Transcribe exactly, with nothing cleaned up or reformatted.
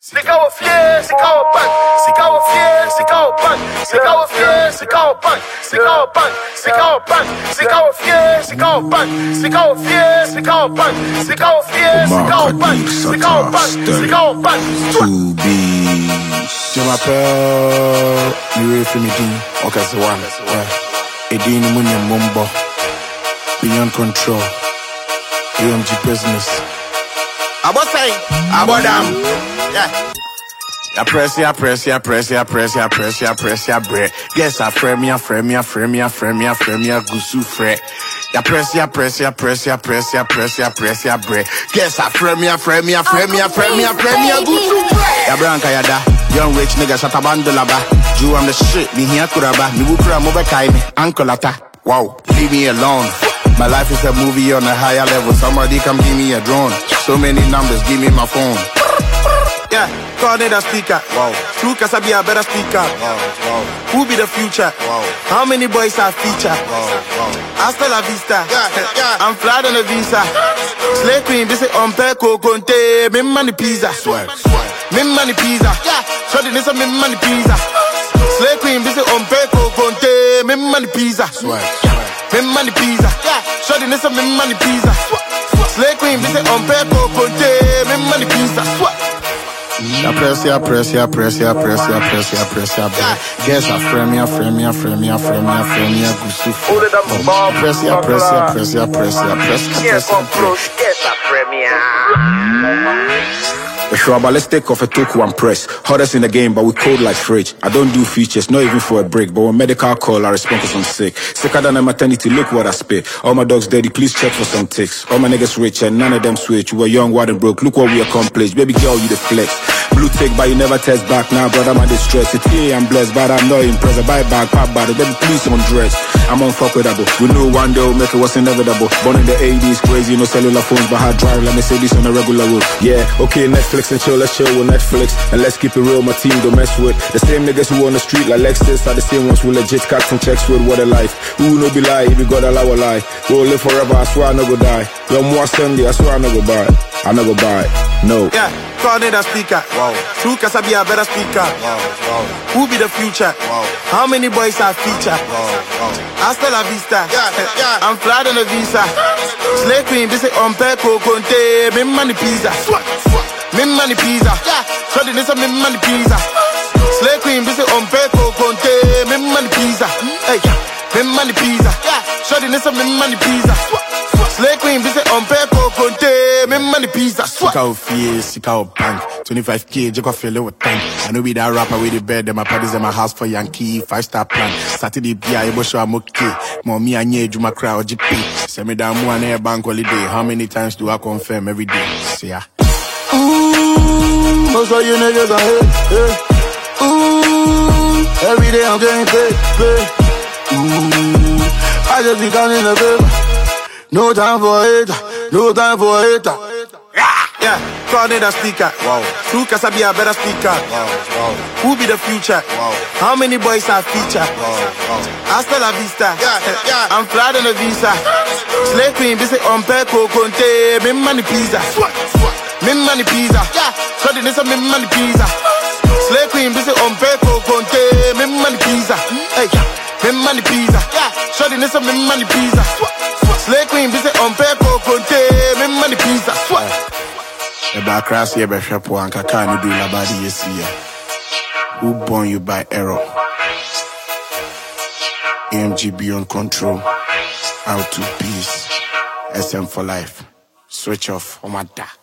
Sicao fier, sicao pan, sicao fier, sicao pan, sicao fier, sicao pan, sicao pan, sicao pan, sicao fier, sicao pan, sicao fier, sicao pan, sicao fier, sicao pan, sicao pan, sicao pan. To be, je m'appelle Louis Finidi, Okazawan, Edine Munye Mumbo, Beyond Control, A M G Business. About say, about them. Yeah. I press, I press, I press, I press, I press, I press, I bread. Guess I frame me, I frame me, I frame me, I frame me, I frame me, I gusu fret. I press, I press, I press, I press, I press, I press, I bread. Guess I frame me, I frame me, I frame me, I frame me, I frame me, I gusu fret. Ya branca ya da, young rich nigga shut up and ba. Jew I'm the shit, me here kuraba, me wukura move kai me, uncle ata. Wow, leave me alone. My life is a movie on a higher level. Somebody come give me a drone. So many numbers, give me my phone. Yeah, call it a speaker. Wow. True Kasabi a better speaker. Wow, wow, Who be the future? wow, How many boys are feature? wow, wow. Hasta la vista. Yeah, yeah. I'm flat on a visa. Slay queen, this is on Peko Conte. Me money pizza. Swag, swag. Me money pizza. Yeah. Shorty this a me money pizza. Slay queen, this is on Peko Conte. Me money pizza. Swag, swag. Me money pizza. Yeah. Shorty this a me money pizza. Slay queen, this is on Peko Conte. Me money pizza. Swag. I press, I press, I press, I press, I press, I press, I press. Guess I frame me, I frame me, I frame me, I frame me, I frame me, I gusu fret. I press, I press, I press, I press, I press, I press, I press. Yes, I premier. Sure, but let's take off a talk one press. Hardest in the game, but we cold like fridge. I don't do features, not even for a break. But when medical call, I respond cause I'm sick. Sicker than a maternity, look what I spit. All my dogs dirty, please check for some ticks. All my niggas rich and none of them switch. You were young, wild and broke, look what we accomplished. Baby girl, you the flex. Blue tick, but you never test back. Now, brother, my distress. It's here, I'm blessed, but I'm not impressed. I buy back, pop body, baby, please don't dress. I'm unfuckable. We know one day we'll make it what's inevitable. Born in the eighties, crazy, no cellular phones, but hard drive, let me say this on a regular road. Yeah, okay, Netflix and chill, let's chill with Netflix. And let's keep it real, my team don't mess with. The same niggas who on the street like Lexus are the same ones who legit cats and checks with. What a life. Who no be lie, if you got allow a lie. We'll live forever, I swear I no go die. Yo, more Sunday, I swear I no go buy. I no go buy. No. Yeah, call it a speaker. Wow, True Kasabi a better speaker. wow, wow, Who be the future? wow, How many boys are feature? wow, wow. Hasta la vista. Yeah, yeah. I'm flat on a visa. Slay queen, this is on Peko Conte. Me money pizza. Me money pizza. Yeah. Shorty this a me money pizza. Slay queen, this is on Peko Conte. Me money pizza. Hey, me money pizza. Yeah. Shorty this a me money pizza. Slay queen, this is on Peko Conte. Me money pizza. Sicao fier, sicao bank. twenty-five K, Jacob fill it with tank. I know be that rapper with the bed, then my parties in my house for Yankee, five star plan. Saturday, P I, able show I'm okay. Mommy, I need you, my crowd, G P. Send me down one air bank holiday. How many times do I confirm every day? See ya. Ooh, most of you niggas are hate, hate. Ooh, every day I'm getting paid, paid. Ooh, I just be counting the paper. No time for hater, no time for hater. Yeah, call it a speaker. Wow, True Kasabi a better speaker. wow, wow, Who be the future? wow, How many boys are feature? wow, wow. Hasta la vista. Yeah, yeah. I'm flat on a visa. Slay queen, this is on Peko Conte. Me money pizza. Me money pizza. Yeah. Shorty this a me money pizza. Slay queen, this is on Peko Conte. Me money pizza. Hey, me money pizza. Yeah. Shorty this a me money pizza. Slay queen, this is on Peko Conte. Me money pizza. The back cross here, Beshapo, and Kakani do la body, yes, here. Who born you by error? A M G Beyond Control. Out to peace. S M for life. Switch off. Oh my da.